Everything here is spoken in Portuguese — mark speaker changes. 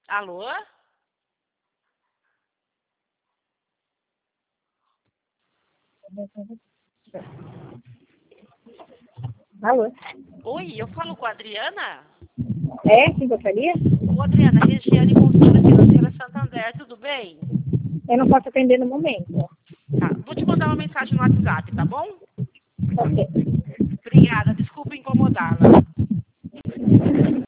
Speaker 1: Alô?
Speaker 2: Alô?
Speaker 1: Oi, eu falo com a Adriana?
Speaker 2: É, quem gostaria?
Speaker 1: Ô, Adriana, Regiane Consultora Financeira Santander, tudo bem?
Speaker 2: Eu não posso atender no momento.
Speaker 1: Tá, vou te mandar uma mensagem no WhatsApp, tá bom?
Speaker 2: Ok.
Speaker 1: Obrigada, desculpa incomodá-la.